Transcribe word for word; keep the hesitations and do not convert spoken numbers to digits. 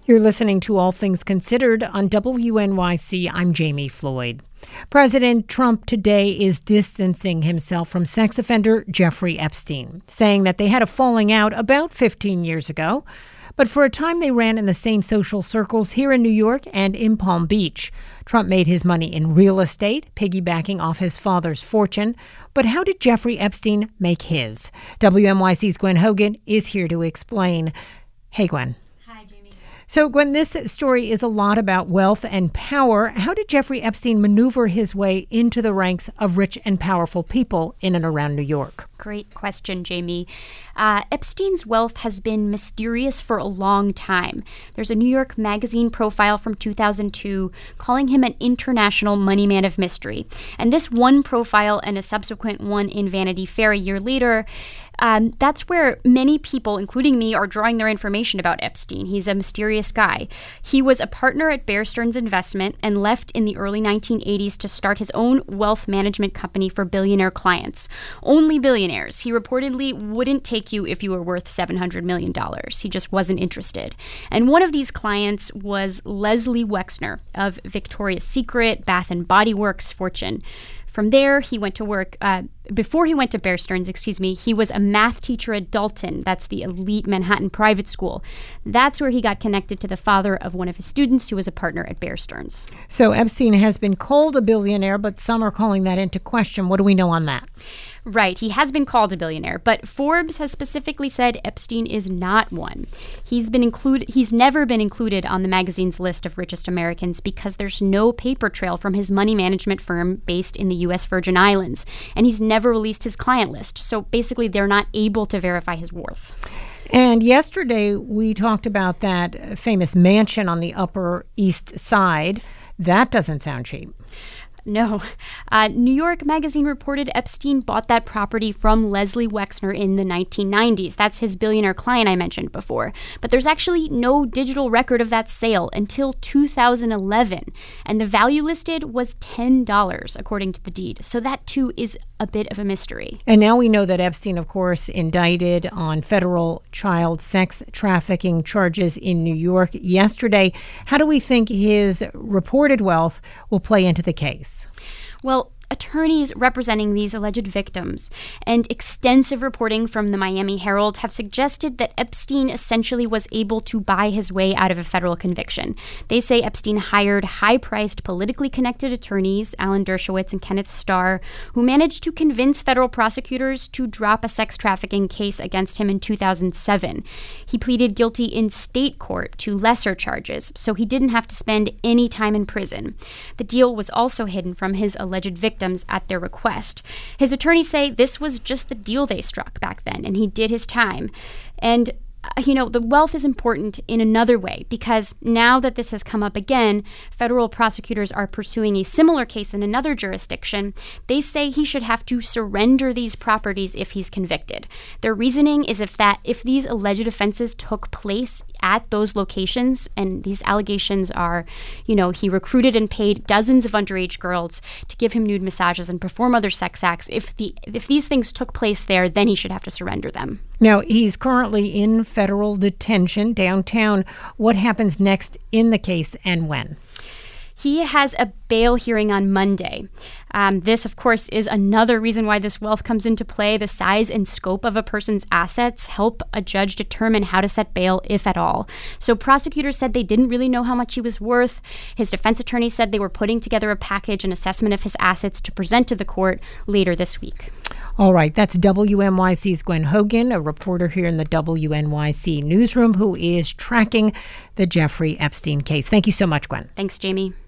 You're listening to All Things Considered on W N Y C. I'm Jamie Floyd. President Trump today is distancing himself from sex offender Jeffrey Epstein, saying that they had a falling out about fifteen years ago. But for a time, they ran in the same social circles here in New York and in Palm Beach. Trump made his money in real estate, piggybacking off his father's fortune. But how did Jeffrey Epstein make his? W N Y C's Gwen Hogan is here to explain. Hey, Gwen. So, Gwen, this story is a lot about wealth and power. How did Jeffrey Epstein maneuver his way into the ranks of rich and powerful people in and around New York? Great question, Jamie. Uh, Epstein's wealth has been mysterious for a long time. There's a New York Magazine profile from two thousand two calling him an international money man of mystery. And this one profile and a subsequent one in Vanity Fair a year later, Um, that's where many people, including me, are drawing their information about Epstein. He's a mysterious guy. He was a partner at Bear Stearns Investment and left in the early nineteen eighties to start his own wealth management company for billionaire clients. Only billionaires. He reportedly wouldn't take you if you were worth seven hundred million dollars. He just wasn't interested. And one of these clients was Leslie Wexner of Victoria's Secret, Bath and Body Works fortune. From there, he went to work, uh, before he went to Bear Stearns, excuse me, he was a math teacher at Dalton. That's the elite Manhattan private school. That's where he got connected to the father of one of his students who was a partner at Bear Stearns. So Epstein has been called a billionaire, but some are calling that into question. What do we know on that? Right. He has been called a billionaire, but Forbes has specifically said Epstein is not one. He's been included. He's never been included on the magazine's list of richest Americans because there's no paper trail from his money management firm based in the U S Virgin Islands, and he's never released his client list. So basically, they're not able to verify his worth. And yesterday, we talked about that famous mansion on the Upper East Side. That doesn't sound cheap. No. Uh, New York Magazine reported Epstein bought that property from Leslie Wexner in the nineteen nineties. That's his billionaire client I mentioned before. But there's actually no digital record of that sale until two thousand eleven. And the value listed was ten dollars, according to the deed. So that, too, is a bit of a mystery. And now we know that Epstein, of course, indicted on federal child sex trafficking charges in New York yesterday. How do we think his reported wealth will play into the case? Well, attorneys representing these alleged victims and extensive reporting from the Miami Herald have suggested that Epstein essentially was able to buy his way out of a federal conviction. They say Epstein hired high-priced, politically connected attorneys, Alan Dershowitz and Kenneth Starr, who managed to convince federal prosecutors to drop a sex trafficking case against him in two thousand seven. He pleaded guilty in state court to lesser charges, so he didn't have to spend any time in prison. The deal was also hidden from his alleged victims at their request. His attorneys say this was just the deal they struck back then, and he did his time. And you know, the wealth is important in another way, because now that this has come up again, federal prosecutors are pursuing a similar case in another jurisdiction. They say he should have to surrender these properties if he's convicted. Their reasoning is if that if these alleged offenses took place at those locations, and these allegations are, you know, he recruited and paid dozens of underage girls to give him nude massages and perform other sex acts. If the if these things took place there, then he should have to surrender them. Now, he's currently in federal detention downtown. What happens next in the case and when? He has a bail hearing on Monday. Um, this, of course, is another reason why this wealth comes into play. The size and scope of a person's assets help a judge determine how to set bail, if at all. So prosecutors said they didn't really know how much he was worth. His defense attorney said they were putting together a package, an assessment of his assets to present to the court later this week. All right, that's W N Y C's Gwen Hogan, a reporter here in the W N Y C newsroom who is tracking the Jeffrey Epstein case. Thank you so much, Gwen. Thanks, Jamie.